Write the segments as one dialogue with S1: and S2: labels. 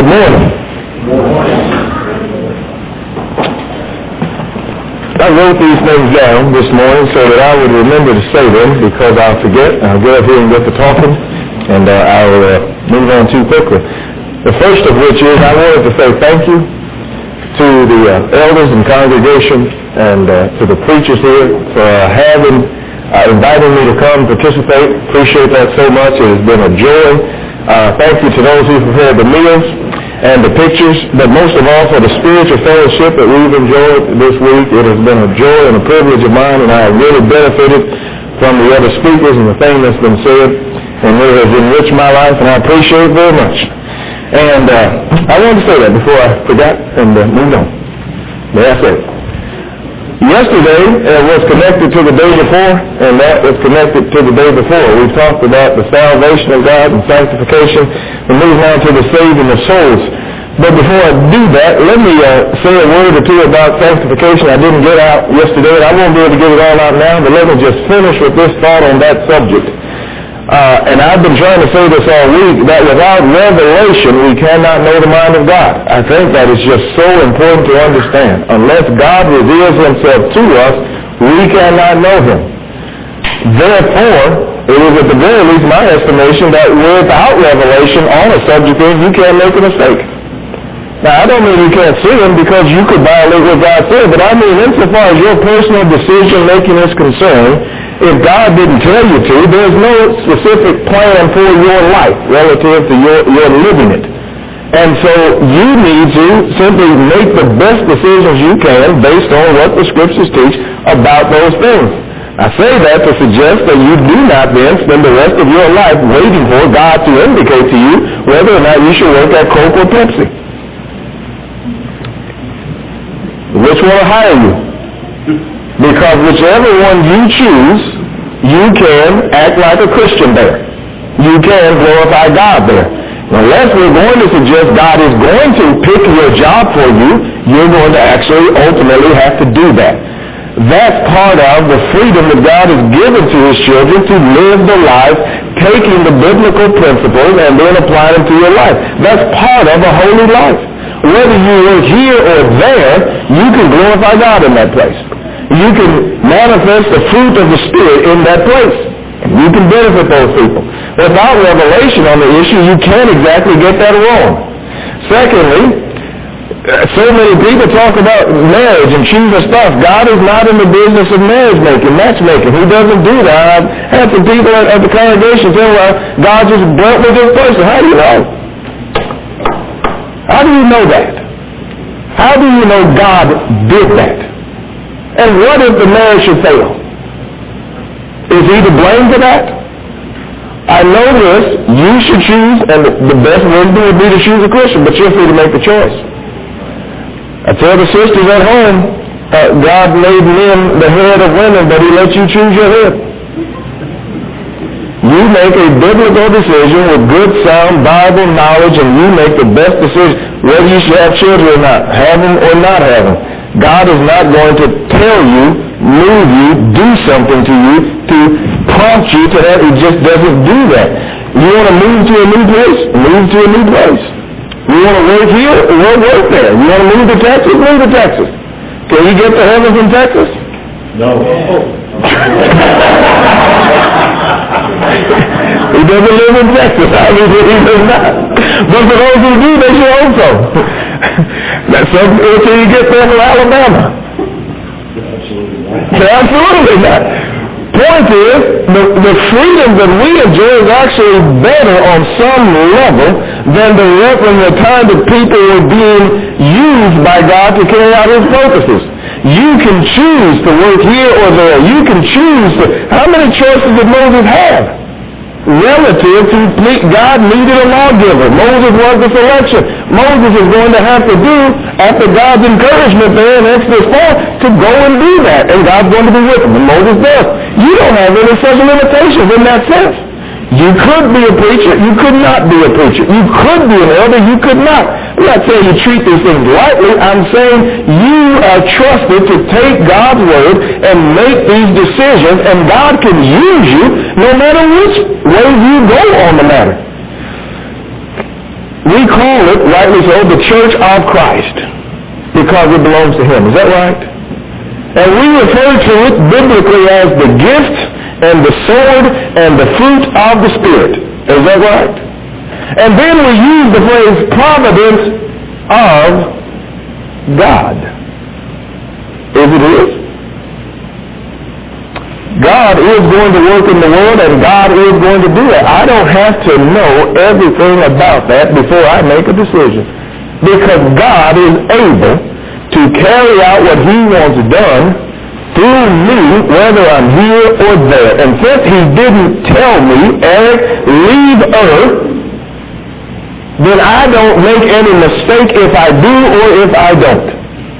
S1: Good morning. I wrote these things down this morning so that I would remember to say them, because I'll forget. I'll go up here and get to talking, and I'll move on too quickly. The first of which is I wanted to say thank you to the elders and congregation and to the preachers here for inviting me to come participate. Appreciate that so much. It has been a joy. Thank you to those who prepared the meals and the pictures, but most of all for the spiritual fellowship that we've enjoyed this week. It has been a joy and a privilege of mine, and I have really benefited from the other speakers and the things that's been said, and it has enriched my life, and I appreciate it very much. And I wanted to say that before I forgot and moved on. May I say it? Yesterday was connected to the day before, and that was connected to the day before. We talked about the salvation of God and sanctification, and moving on to the saving of souls. But before I do that, let me say a word or two about sanctification. I didn't get out yesterday, and I won't be able to get it all out now, but let me just finish with this thought on that subject. And I've been trying to say this all week, that without revelation, we cannot know the mind of God. I think that is just so important to understand. Unless God reveals himself to us, we cannot know him. Therefore, it is at the very least my estimation that without revelation on a subject, you can't make a mistake. Now, I don't mean you can't see him because you could violate what God said, but I mean insofar as your personal decision-making is concerned, if God didn't tell you to, there's no specific plan for your life relative to your living it. And so you need to simply make the best decisions you can based on what the Scriptures teach about those things. I say that to suggest that you do not then spend the rest of your life waiting for God to indicate to you whether or not you should work at Coke or Pepsi. Which one will hire you? Because whichever one you choose, you can act like a Christian there. You can glorify God there. Unless we're going to suggest God is going to pick your job for you, you're going to actually ultimately have to do that. That's part of the freedom that God has given to his children to live the life, taking the biblical principles and then applying them to your life. That's part of a holy life. Whether you work here or there, you can glorify God in that place. You can manifest the fruit of the Spirit in that place. You can benefit those people. Without revelation on the issue, you can't exactly get that wrong. Secondly, so many people talk about marriage and choosing stuff. God is not in the business of marriage making, matchmaking. He doesn't do that. I've had some people at the congregation say, well, God just brought me this person. How do you know? How do you know that? How do you know God did that? And what if the marriage should fail? Is he to blame for that? I know this. You should choose, and the best wisdom would be to choose a Christian, but you're free to make the choice. I tell the sisters at home, God made men the head of women, but he lets you choose your head. You make a biblical decision with good, sound Bible knowledge, and you make the best decision whether you should have children or not, have them or not have them. God is not going to tell you, move you, do something to you to prompt you to that. He just doesn't do that. You want to move to a new place? Move to a new place. You want to work here? Work there. You want to move to Texas? Move to Texas. Can you get to heaven from Texas?
S2: No.
S1: He doesn't live in Texas. Obviously, he does not. But for those who do, they should hope so. Until you get there from Alabama. Absolutely not. Point is, the freedom that we enjoy is actually better on some level than the time that people were being used by God to carry out his purposes. You can choose to work here or there. You can choose to... How many choices did Moses have? Relative to God needed a lawgiver. Moses was the selection. Moses is going to have to do, after God's encouragement there in Exodus 4, to go and do that. And God's going to be with him. And Moses does. You don't have any such limitations in that sense. You could be a preacher. You could not be a preacher. You could be an elder. You could not. I'm not saying you treat these things lightly. I'm saying you are trusted to take God's word and make these decisions, and God can use you no matter which way you go on the matter. We call it, rightly so, the Church of Christ, because it belongs to Him. Is that right? And we refer to it biblically as the gift and the sword and the fruit of the Spirit. Is that right? And then we use the phrase providence of God. Is it His? God is going to work in the world, and God is going to do it. I don't have to know everything about that before I make a decision, because God is able to carry out what He wants done through me, whether I'm here or there. And since He didn't tell me, Eric, leave Earth, then I don't make any mistake if I do or if I don't.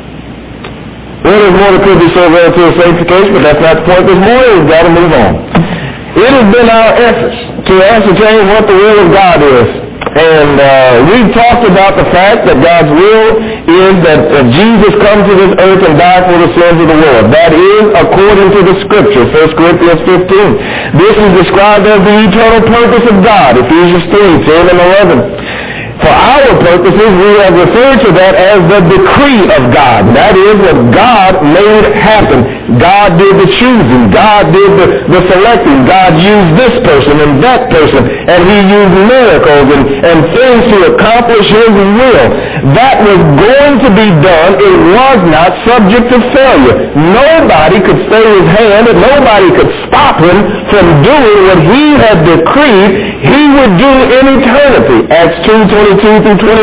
S1: Well, there's more that could be said relative to sanctification, but that's not the point this morning. We've got to move on. It has been our efforts to ascertain what the will of God is. And we've talked about the fact that God's will is that Jesus come to this earth and die for the sins of the world. That is according to the Scripture, 1 Corinthians 15. This is described as the eternal purpose of God, Ephesians 3, 10 and 11. For our purposes, we have referred to that as the decree of God. That is what God made happen. God did the choosing. God did the selecting. God used this person and that person. And He used miracles and things to accomplish His will. That was going to be done. It was not subject to failure. Nobody could stay His hand, and nobody could stop Him from doing what He had decreed He would do in eternity. Acts 2:22 through 24.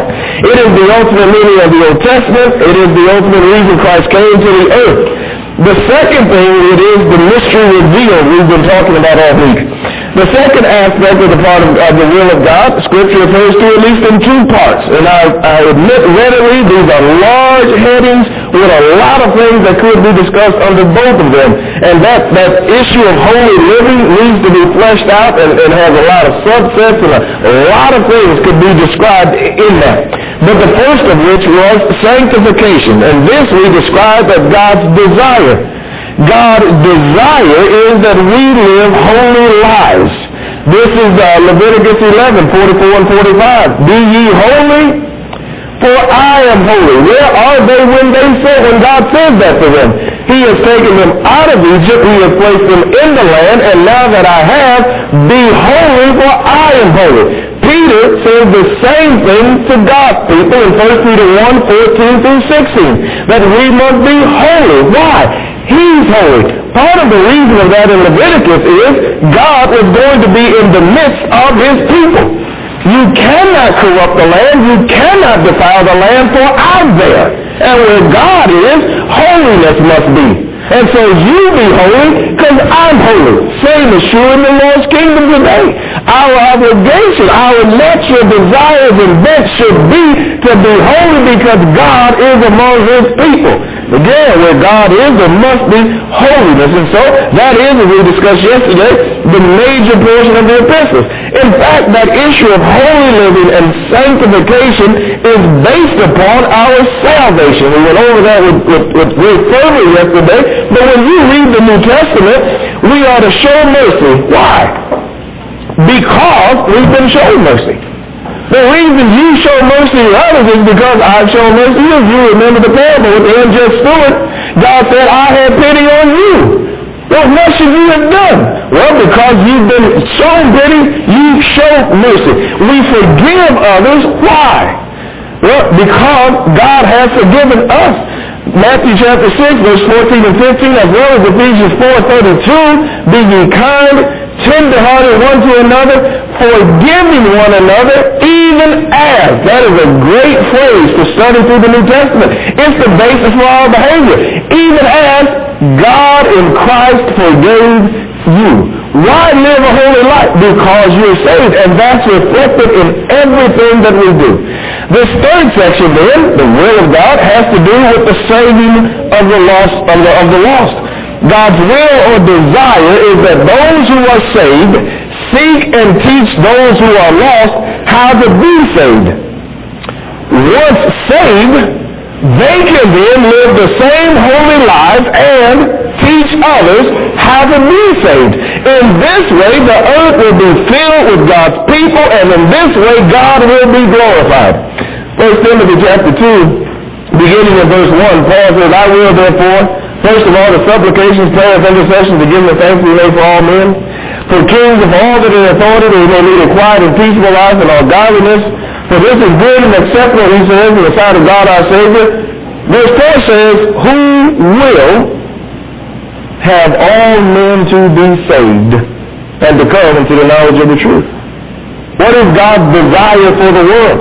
S1: It is the ultimate meaning of the Old Testament. It is the ultimate reason Christ came to the earth. The second thing, it is the mystery revealed we've been talking about all week. The second aspect of the part of the will of God, Scripture refers to at least in two parts. And I admit readily these are large headings with a lot of things that could be discussed under both of them. And that issue of holy living needs to be fleshed out and has a lot of subsets, and a lot of things could be described in that. But the first of which was sanctification. And this we describe as God's desire. God's desire is that we live holy lives. This is Leviticus 11, 44 and 45. Be ye holy, for I am holy. Where are they when God says that to them? He has taken them out of Egypt. He has placed them in the land. And now that I have, be holy, for I am holy. Peter says the same thing to God's people in 1 Peter 1, 14 through 16. That we must be holy. Why? He's holy. Part of the reason of that in Leviticus is God was going to be in the midst of His people. You cannot corrupt the land. You cannot defile the land, for I'm there. And where God is, holiness must be. And so you be holy because I'm holy. Same is true in the Lord's kingdom today. Our obligation, our natural desires and bents should be to be holy because God is among His people. Again, where God is, there must be holiness. And so that is, as we discussed yesterday, the major portion of the epistles. In fact, that issue of holy living and sanctification is based upon our salvation. We went over that with great fervor yesterday. But when you read the New Testament, we are to show mercy. Why? Because we've been shown mercy. The reason you show mercy to others is because I've shown mercy to you. You remember the parable with the unjust steward. God said, I had pity on you. Well, what should you have done? Well, because you've been shown pity, you show mercy. We forgive others. Why? Well, because God has forgiven us. Matthew chapter 6, verse 14 and 15, as well as Ephesians 4:32, be ye kind, tender-hearted one to another, forgiving one another, even as. That is a great phrase to study through the New Testament. It's the basis for our behavior. Even as God in Christ forgave you. Why live a holy life? Because you're saved, and that's reflected in everything that we do. This third section then, the will of God, has to do with the saving of the lost. God's will or desire is that those who are saved seek and teach those who are lost how to be saved. Once saved, they can then live the same holy lives and teach others how to be saved. In this way, the earth will be filled with God's people, and in this way, God will be glorified. 1 Timothy chapter 2, beginning in verse 1, Paul says, I will therefore, first of all, the supplications, prayers, intercessions, to give the thanks we make for all men, for kings of all that are in authority, that we may lead a quiet and peaceable life in all godliness. For this is good and acceptable, he says, in the sight of God our Savior. Verse 4 says, who will have all men to be saved and to come into the knowledge of the truth. What is God's desire for the world?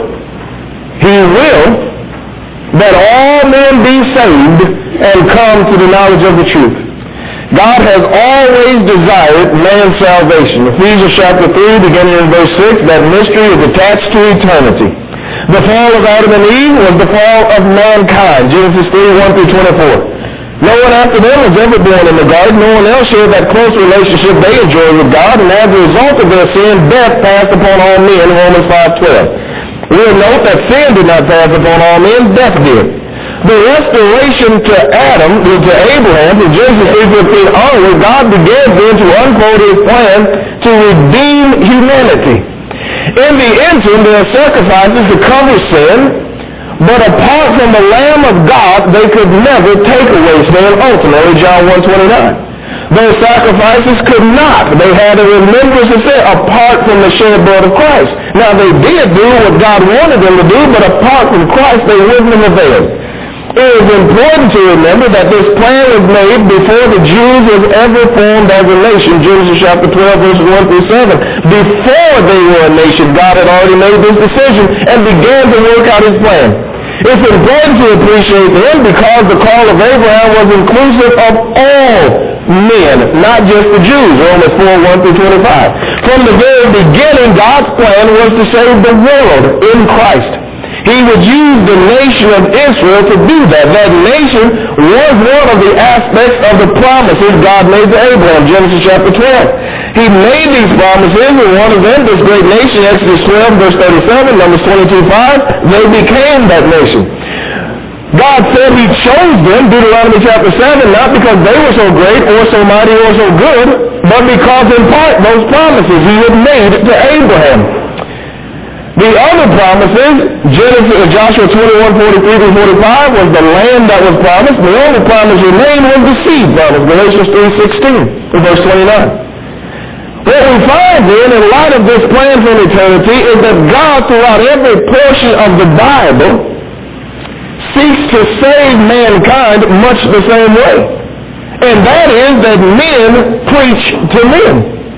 S1: He will that all men be saved and come to the knowledge of the truth. God has always desired man's salvation. Ephesians chapter 3, beginning in verse 6, that mystery is attached to eternity. The fall of Adam and Eve was the fall of mankind. Genesis 3, 1 through 24. No one after them was ever born in the garden. No one else shared that close relationship they enjoyed with God, and as a result of their sin, death passed upon all men, Romans 5:12. We'll note that sin did not pass upon all men, death did. The restoration to Adam, to Abraham, from Genesis 3:15 onward, God began then to unfold his plan to redeem humanity. In the interim, there are sacrifices to cover sin, but apart from the Lamb of God, they could never take away sin ultimately, John 1:29. Those sacrifices could not. They had a remembrance of sin apart from the shed blood of Christ. Now, they did do what God wanted them to do, but apart from Christ, they wouldn't have availed. It is important to remember that this plan was made before the Jews was ever formed as a nation. Genesis chapter 12, verses 1 through 7. Before they were a nation, God had already made this decision and began to work out his plan. It's important to appreciate him because the call of Abraham was inclusive of all men, not just the Jews. Romans 4, 1 through 25. From the very beginning, God's plan was to save the world in Christ. He would use the nation of Israel to do that. That nation was one of the aspects of the promises God made to Abraham, Genesis chapter 12. He made these promises, and one of them, this great nation, Exodus 12, verse 37, Numbers 22:5, they became that nation. God said he chose them, Deuteronomy chapter 7, not because they were so great or so mighty or so good, but because in part those promises he had made to Abraham. The other promises, Joshua 21:43-45, was the land that was promised. The only promise remained was the seed promise, Galatians 3:16, verse 29. What we find then, in light of this plan from eternity, is that God, throughout every portion of the Bible, seeks to save mankind much the same way. And that is that men preach to men.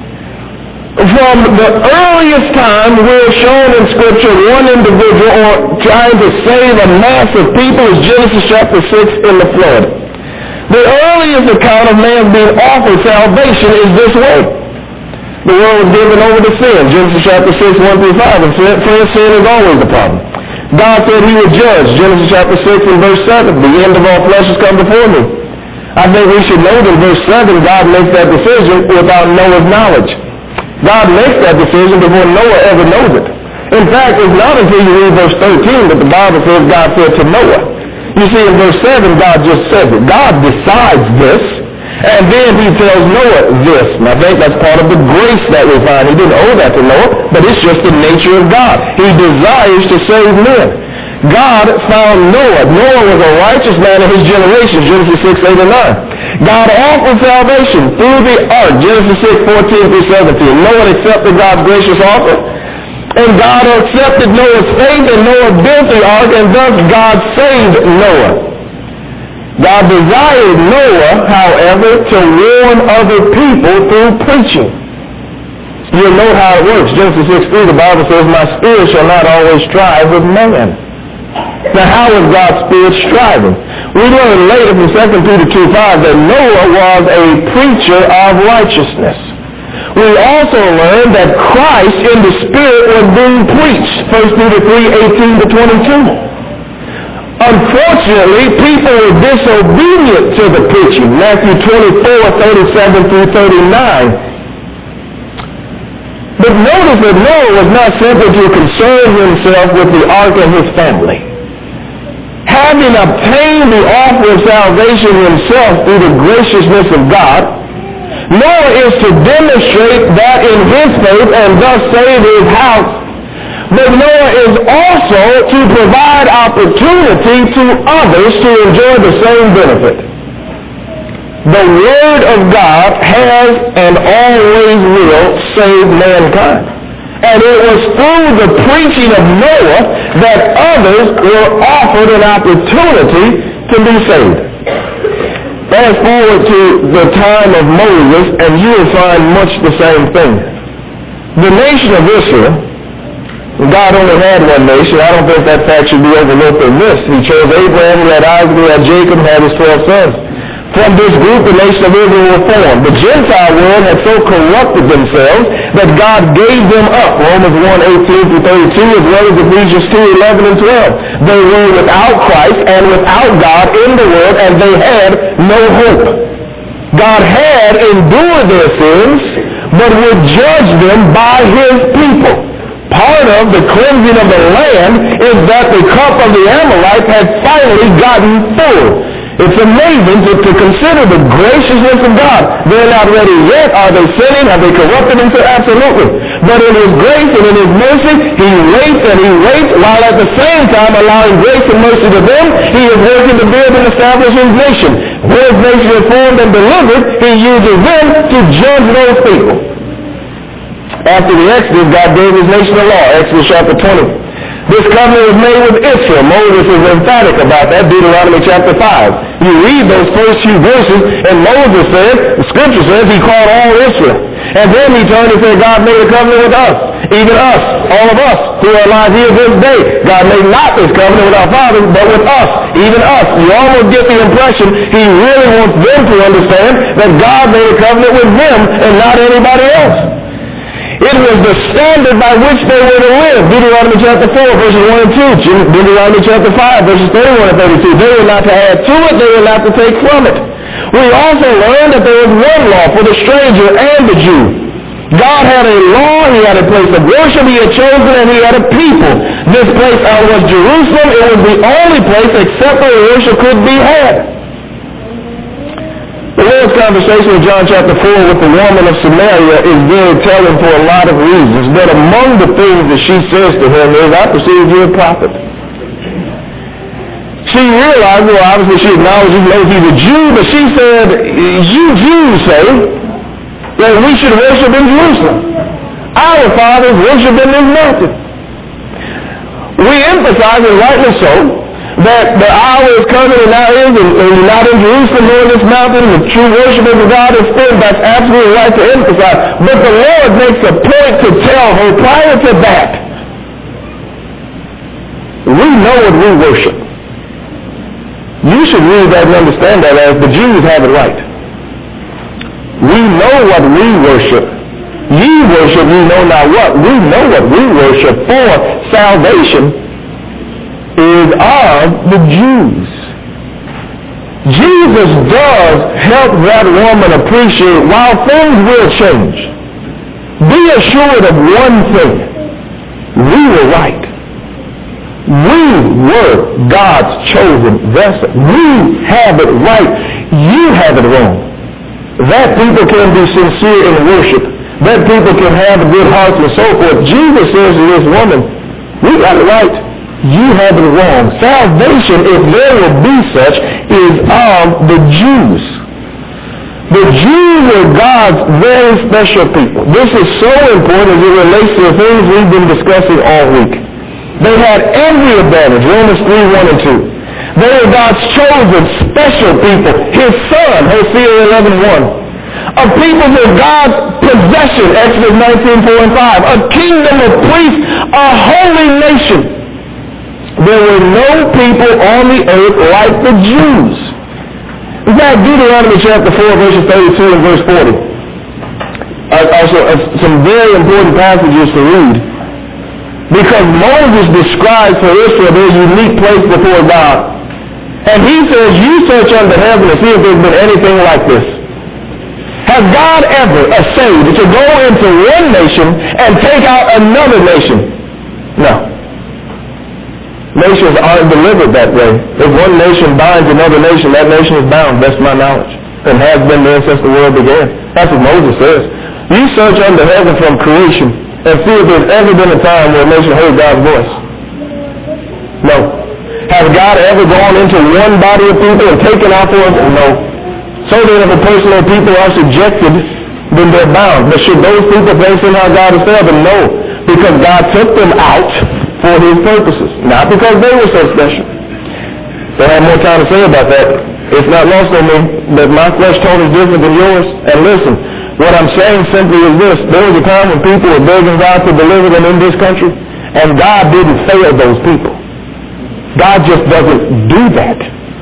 S1: From the earliest time, we're shown in Scripture one individual or trying to save a mass of people is Genesis chapter 6 in the flood. The earliest account of man being offered salvation is this way. The world was given over to sin, Genesis chapter 6, 1 through 5, and sin is always the problem. God said he would judge, Genesis chapter 6 and verse 7, the end of all flesh has come before me. I think we should know that in verse 7, God makes that decision without Noah's knowledge. God makes that decision before Noah ever knows it. In fact, it's not until you read verse 13 that the Bible says God said to Noah. You see, in verse 7, God just says it. God decides this, and then he tells Noah this. And I think that's part of the grace that we find. He didn't owe that to Noah, but it's just the nature of God. He desires to save men. God found Noah. Noah was a righteous man in his generation, Genesis 6, 8, and 9. God offered salvation through the ark, Genesis 6, 14 through 17. Noah accepted God's gracious offer, and God accepted Noah's faith, and Noah built the ark, and thus God saved Noah. God desired Noah, however, to warn other people through preaching. You'll note how it works. Genesis 6:3, the Bible says, my spirit shall not always strive with man. Now, how was God's spirit striving? We learn later from 2 Peter 2:5 that Noah was a preacher of righteousness. We also learn that Christ in the Spirit was being preached, 1 Peter 3:18-22. Unfortunately, people were disobedient to the preaching, Matthew 24:37-39. But notice that Noah was not simply to concern himself with the ark and his family. having obtained the offer of salvation himself through the graciousness of God, Noah is to demonstrate that in his faith and thus save his house. But Noah is also to provide opportunity to others to enjoy the same benefit. The Word of God has and always will save mankind. And it was through the preaching of Noah that others were offered an opportunity to be saved. Fast forward to the time of Moses, and you will find much the same thing. The nation of Israel, God only had one nation. I don't think that fact should be overlooked or missed. He chose Abraham, he had Isaac, he had Jacob, he had his 12 sons. From this group, the nation of Israel was formed. The Gentile world had so corrupted themselves that God gave them up. Romans 1:18-32, as well as Ephesians 2:11 and 12. They were without Christ and without God in the world, and they had no hope. God had endured their sins, but would judge them by his people. Part of the cleansing of the land is that the cup of the Amorites had finally gotten full. It's amazing to consider the graciousness of God. They're not ready yet. Are they sinning? Have they corrupted themselves? Absolutely. But in his grace and in his mercy, he waits and he waits, while at the same time allowing grace and mercy to them. He is working to build and establish his nation. When his nation is formed and delivered, he uses them to judge those people. After the Exodus, God gave his nation a law. Exodus chapter 20. This covenant was made with Israel. Moses is emphatic about that, Deuteronomy chapter 5. You read those first few verses, and Moses said, the scripture says, he called all Israel. And then he turned and said, God made a covenant with us, even us, all of us, who are alive here this day. God made not this covenant with our fathers, but with us, even us. You almost get the impression he really wants them to understand that God made a covenant with them and not anybody else. It was the standard by which they were to live. Deuteronomy chapter 4, verses 1 and 2. Deuteronomy chapter 5, verses 31 and 32. They were not to add to it. They were not to take from it. We also learned that there was one law for the stranger and the Jew. God had a law. He had a place of worship. He had chosen, and he had a people. This place was Jerusalem. It was the only place except where worship could be had. The Lord's conversation in John chapter 4 with the woman of Samaria is very telling for a lot of reasons. But among the things that she says to him is, I perceive you're a prophet. She realized, well, obviously she acknowledged he knows he's a Jew, but she said, you Jews say that we should worship in Jerusalem. Our fathers worship in this mountain. We emphasize, and rightly so, that the hour is coming and now is, and you're not in Jerusalem nor in this mountain, the true worship of God is still. That's absolutely right to emphasize. But the Lord makes a point to tell her prior to that, we know what we worship. You should read that and understand that as the Jews have it right. We know what we worship. Ye worship, we know not what. We know what we worship, for salvation is of the Jews. Jesus does help that woman appreciate while things will change. Be assured of one thing. We were right. We were God's chosen vessel. We have it right. You have it wrong. That people can be sincere in worship. That people can have good hearts and so forth. Jesus says to this woman, we got it right. You have it wrong. Salvation, if there will be such, is of the Jews. The Jews are God's very special people. This is so important as it relates to the things we've been discussing all week. They had every advantage, Romans 3, 1 and 2. They were God's chosen special people. His son, Hosea 11, 1. A people of God's possession, Exodus 19, 4 and 5. A kingdom of priests, a holy nation. There were no people on the earth like the Jews. In fact, Deuteronomy chapter 4, verses 32 and verse 40. Also, some very important passages to read. Because Moses describes for Israel their unique place before God. And he says, you search under heaven and see if there's been anything like this. Has God ever essayed to go into one nation and take out another nation? No. Nations aren't delivered that way. If one nation binds another nation, that nation is bound, that's my knowledge, and has been there since the world began. That's what Moses says. You search under heaven from creation and see if there's ever been a time where a nation heard God's voice. No. Has God ever gone into one body of people and taken out for us? No. So then if a person or people are subjected, then they're bound. But should those people think somehow God is fair? No. Because God took them out for his purposes. Not because they were so special. Don't have more time to say about that. It's not lost on me that my flesh tone is different than yours. And listen, what I'm saying simply is this. There was a time when people were begging God to deliver them in this country, and God didn't fail those people. God just doesn't do that.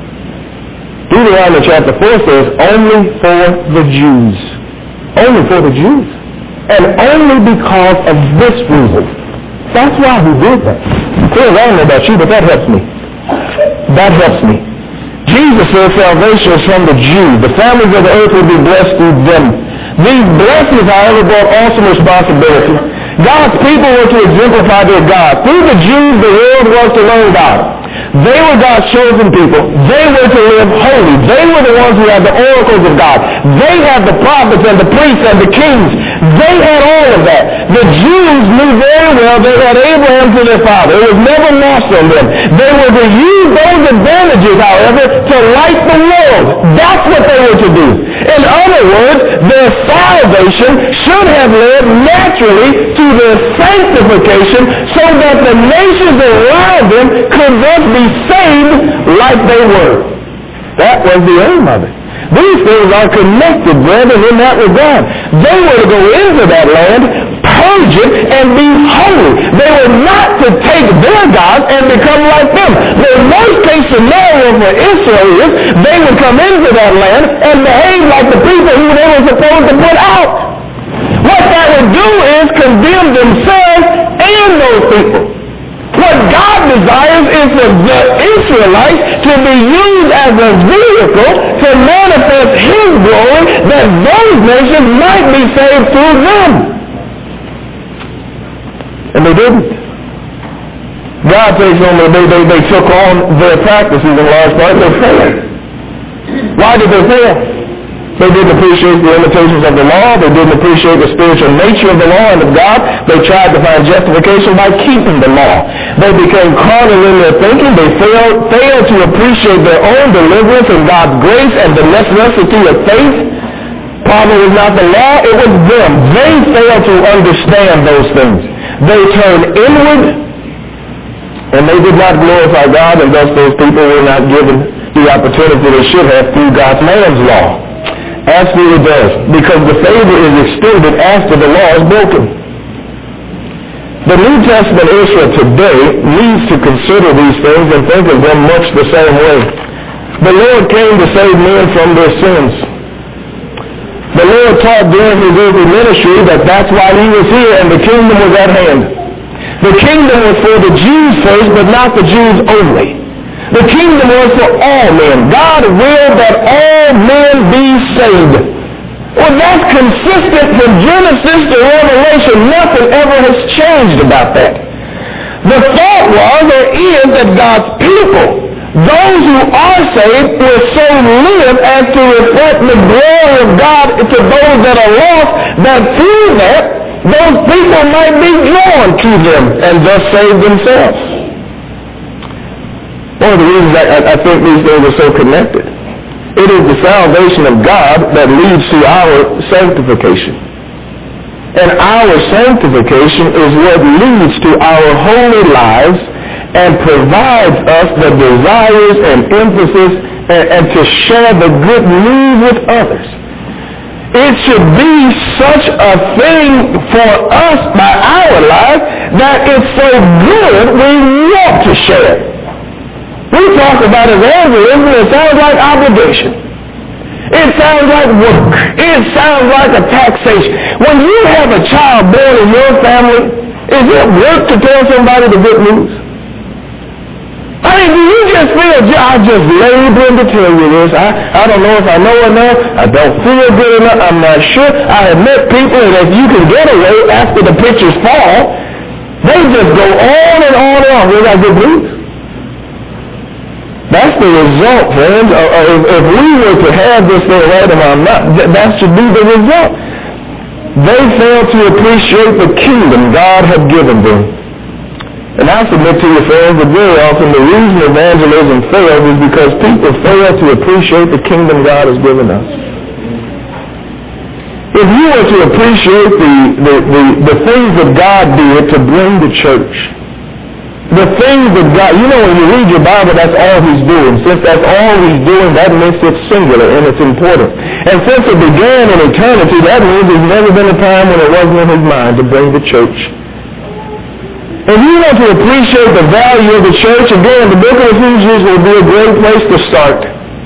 S1: Deuteronomy chapter 4 says, only for the Jews. Only for the Jews. And only because of this reason. That's why he did that. Clearly, I don't know about you, but that helps me. That helps me. Jesus said salvation is from the Jews. The families of the earth will be blessed through them. These blessings, however, brought awesome responsibility. God's people were to exemplify their God. Through the Jews, the world was to learn God. They were God's chosen people. They were to live holy. They were the ones who had the oracles of God. They had the prophets and the priests and the kings. They had all of that. The Jews knew very well they had Abraham to their father. It was never lost on them. They were to use those advantages, however, to light the world. That's what they were to do. In other words, their salvation should have led naturally to their sanctification so that the nations around them could thus be saved like they were. That was the aim of it. These things are connected, brethren, in that regard. They were to go into that land, purge it, and be holy. They were not to take their gods and become like them. The worst case scenario for Israel is they would come into that land and behave like the people who they were supposed to put out. What that would do is condemn themselves and those people. What God desires is for the Israelites to be used as a vehicle to manifest his glory, that those nations might be saved through them. And they didn't. God takes on they took on their practices in large part. They failed. Why did they fail? They didn't appreciate the limitations of the law. They didn't appreciate the spiritual nature of the law and of God. They tried to find justification by keeping the law. They became carnal in their thinking. They failed to appreciate their own deliverance and God's grace and the necessity of faith. Problem was not the law, it was them. They failed to understand those things. They turned inward, and they did not glorify God, and thus those people were not given the opportunity they should have through God's man's law. Absolutely does, because the favor is extended after the law is broken. The New Testament Israel today needs to consider these things and think of them much the same way. The Lord came to save men from their sins. The Lord taught during his earthly ministry that that's why he was here and the kingdom was at hand. The kingdom was for the Jews first, but not the Jews only. The kingdom was for all men. God willed that all men be saved. Well, that's consistent from Genesis to Revelation. Nothing ever has changed about that. The thought was or is that God's people, those who are saved, will so live as to reflect the glory of God to those that are lost, that through that, those people might be drawn to them and thus save themselves. One of the reasons I think these things are so connected. It is the salvation of God that leads to our sanctification. And our sanctification is what leads to our holy lives and provides us the desires and emphasis and to share the good news with others. It should be such a thing for us by our life that it's so good we want to share it. We talk about evangelism, it sounds like obligation. It sounds like work. It sounds like a taxation. When you have a child born in your family, is it work to tell somebody the good news? I mean, do you just feel, I just laboring to tell you this. I don't know if I know enough. I don't feel good enough. I'm not sure. I have met people that if you can get away after the pictures fall, they just go on and on and on. We got good news. the result, friends. If we were to have this thing right in our mouth, that should be the result. They failed to appreciate the kingdom God had given them. And I submit to you, friends, that very often the reason evangelism fails is because people fail to appreciate the kingdom God has given us. If you were to appreciate the things that God did to bring the church, the things that God, you know, when you read your Bible, that's all He's doing. Since that's all He's doing, that makes it singular and it's important. And since it began in eternity, that means there's never been a time when it wasn't in His mind to bring the church. If you want to appreciate the value of the church, again, the book of Ephesians will be a great place to start.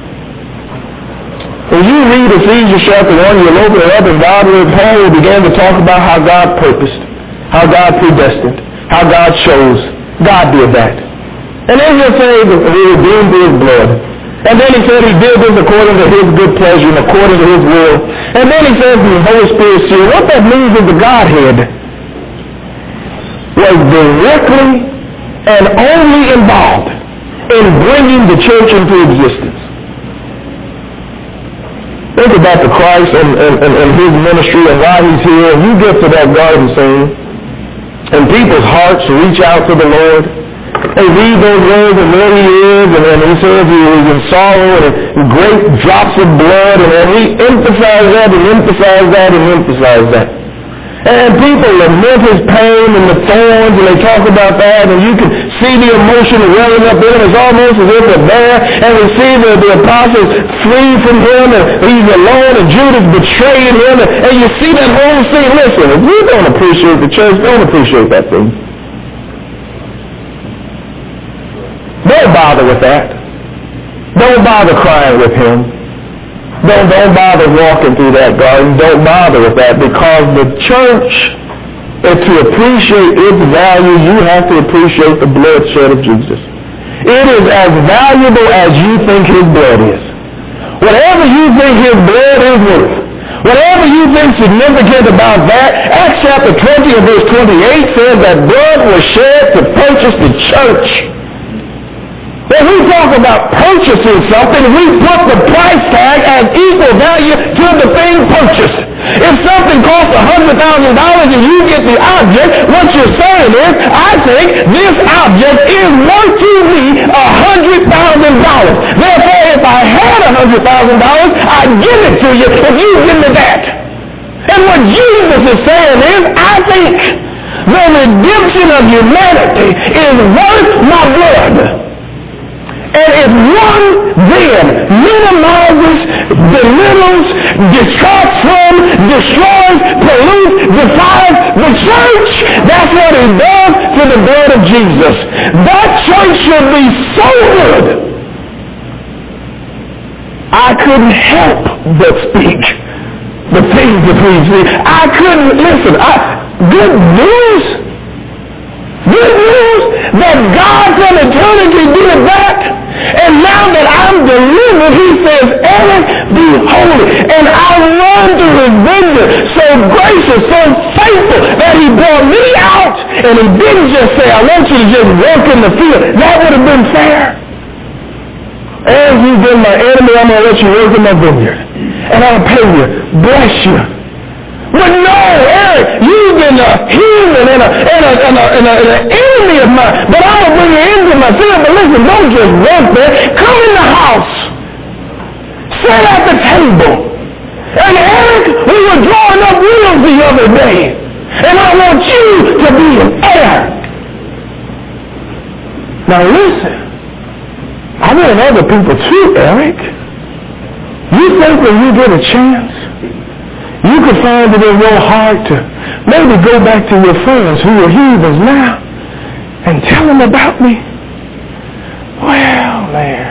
S1: When you read Ephesians chapter 1, you'll open it up and Paul will begin to talk about how God purposed, how God predestined, how God chose. God did that. And then he'll say that He redeemed His blood. And then He said He did this according to His good pleasure and according to His will. And then He says the Holy Spirit seal. What that means is the Godhead was directly and only involved in bringing the church into existence. Think about the Christ and His ministry and why He's here. And you get to that garden scene, and people's hearts reach out to the Lord. They read those words and there He is, and He says He was in sorrow and great drops of blood, and we emphasize that and emphasize that and emphasize that. And people lament His pain and the thorns, and they talk about that, and you can see the emotion welling up in them. It's almost as if they're there, and we see the apostles flee from Him, and He's alone, and Judas betraying Him, and you see that whole scene. Listen, if you don't appreciate the church, don't appreciate that thing. Don't bother with that. Don't bother crying with Him. Don't bother walking through that garden. Don't bother with that, because the church, to appreciate its value, you have to appreciate the bloodshed of Jesus. It is as valuable as you think His blood is. Whatever you think His blood is worth, whatever you think significant about that, Acts chapter 20 and verse 28 says that blood was shed to purchase the church. When we talk about purchasing something, we put the price tag as equal value to the thing purchased. If something costs $100,000 and you get the object, what you're saying is, I think this object is worth to me $100,000. Therefore, if I had $100,000, I'd give it to you if you give me that. And what Jesus is saying is, I think the redemption of humanity is worth my blood. And if one then minimizes, belittles, detracts from, destroys, pollutes, defiles the church, that's what He does to the blood of Jesus. That church should be so good. I couldn't help but speak the things that we see. I couldn't, listen, good news that God from eternity did that. And now that I'm delivered, He says, Eric, be holy. And I run to His vineyard, so gracious, so faithful, that He brought me out. And He didn't just say, I want you to just work in the field. That would have been fair. As you've been my enemy, I'm going to let you work in my vineyard. And I'll pay you, bless you. But no, Eric, you've been a human and an enemy of mine. But I'm going to bring you into my field. But listen, don't just work there. Come in the house. Sit at the table. And Eric, we were drawing up wheels the other day. And I want you to be an heir. Now listen. I want other people too, Eric. You think when you get a chance, you could find it in your heart to maybe go back to your friends who are heathens now and tell them about me? Well, man,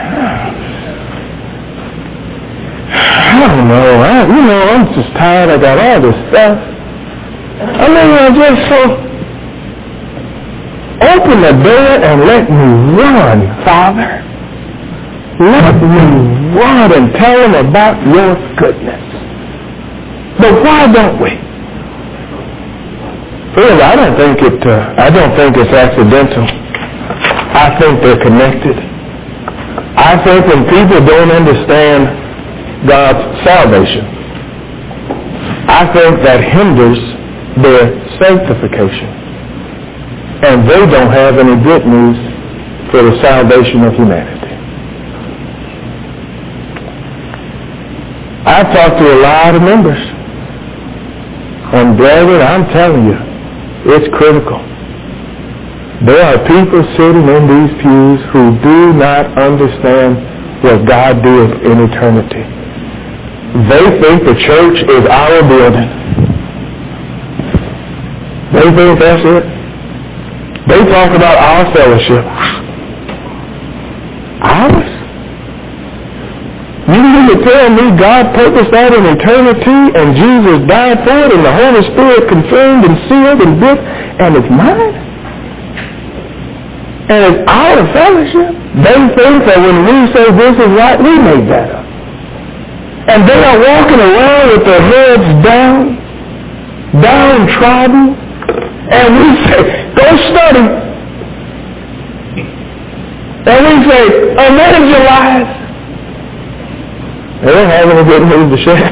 S1: I don't know. I'm just tired. I got all this stuff. I mean, I just so open the door and let me run, Father. Let me run and tell them about your goodness. But why don't we? Really, I don't think it's accidental. I think they're connected. I think when people don't understand God's salvation, I think that hinders their sanctification. And they don't have any good news for the salvation of humanity. I've talked to a lot of members. And brethren, I'm telling you, it's critical. There are people sitting in these pews who do not understand what God did in eternity. They think the church is our building. They think that's it. They talk about our fellowship. Ours? You mean to tell me God purposed that in eternity and Jesus died for it and the Holy Spirit confirmed and sealed and built and it's mine? And it's our fellowship? They think that when we say this is right, we made that up. And they are walking around with their heads down, downtrodden, and we say, go study. And we say, evangelize. They don't have any good news to share.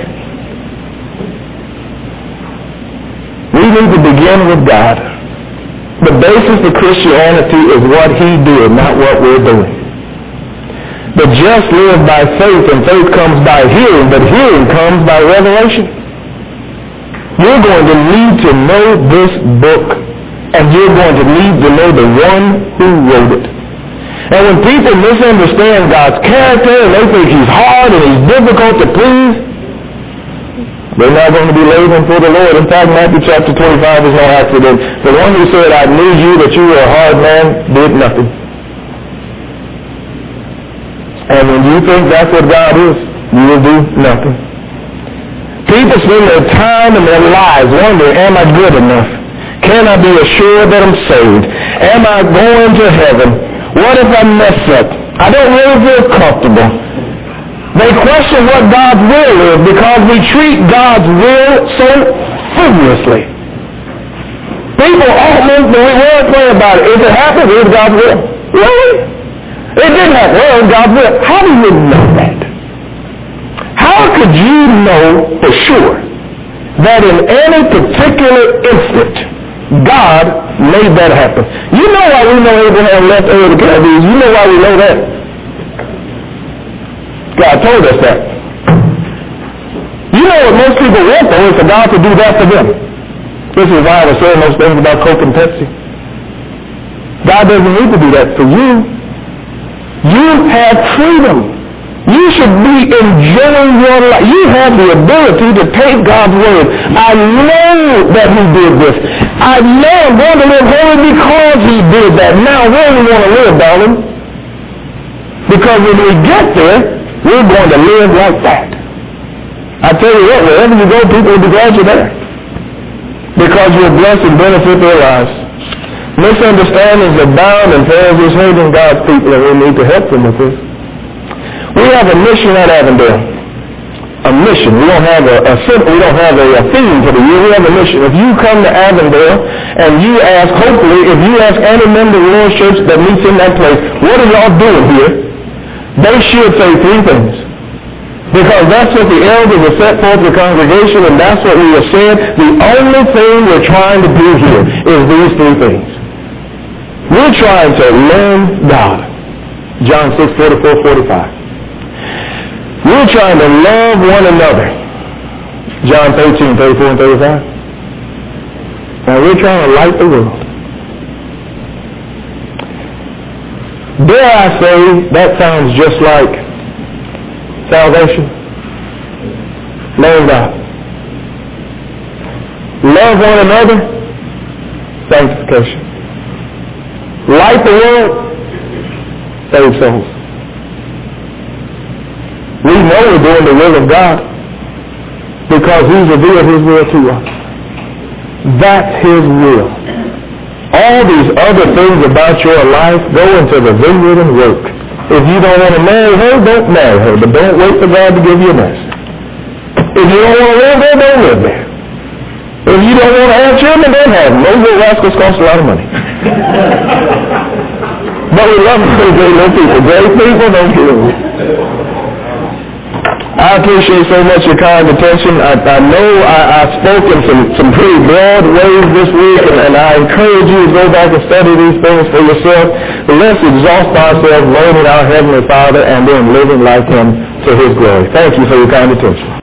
S1: We need to begin with God. The basis of Christianity is what He did, not what we're doing. The just live by faith, and faith comes by hearing, but hearing comes by revelation. You're going to need to know this book, and you're going to need to know the one who wrote it. And when people misunderstand God's character and they think He's hard and He's difficult to please, they're not going to be laboring for the Lord. In fact, Matthew chapter 25 is no accident. The one who said, I knew you, that you were a hard man, did nothing. And when you think that's what God is, you will do nothing. People spend their time and their lives wondering, am I good enough? Can I be assured that I'm saved? Am I going to heaven? What if I mess up? I don't really feel comfortable. They question what God's will is because we treat God's will so frivolously. People almost, we won't pray about it. If it happens, it's God's will. Really? It didn't happen. Well, it's God's will. How do you know that? How could you know for sure that in any particular instant God made that happen? You know why we know Abraham left Ur of the Chaldees. You know why we know that? God told us that. You know what most people want, though, is for God to do that for them. This is why I was saying those things about Coke and Pepsi. God doesn't need to do that for you. You have freedom. You should be enjoying your life. You have the ability to take God's word. I know that He did this. I know I'm going to live holy because He did that. Now, where do we want to live, darling? Because when we get there, we're going to live like that. I tell you what, wherever you go, people will be glad you're there. Because you'll bless and benefit their lives. Misunderstandings abound and Pharisees hating God's people, and we need to help them with this. We have a mission at Avondale. A mission. We don't have a theme for the year. We have a mission. If you come to Avondale and you ask, hopefully, if you ask any member of the Lord's church that meets in that place, what are y'all doing here? They should say three things. Because that's what the elders have set forth to the congregation, and that's what we have said. The only thing we're trying to do here is these three things. We're trying to learn God. John 6, 44, 45. We're trying to love one another. John 13, 34 and 35. Now we're trying to light the world. Dare I say, that sounds just like salvation. Knowing God. Love one another. Sanctification. Light the world. Save souls. We know we're doing the will of God because He's revealed His will to us. That's His will. All these other things about your life, go into the vineyard and work. If you don't want to marry her, don't marry her, but don't wait for God to give you an answer. If you don't want to live there, don't live there. If you don't want to have children, don't have them. Those little rascals cost a lot of money. But we love them. They're people. Great people, don't kill them. I appreciate so much your kind attention. I know I've spoken some pretty broad ways this week, and I encourage you to go back and study these things for yourself. But let's exhaust ourselves learning our Heavenly Father and then living like Him to His glory. Thank you for your kind attention.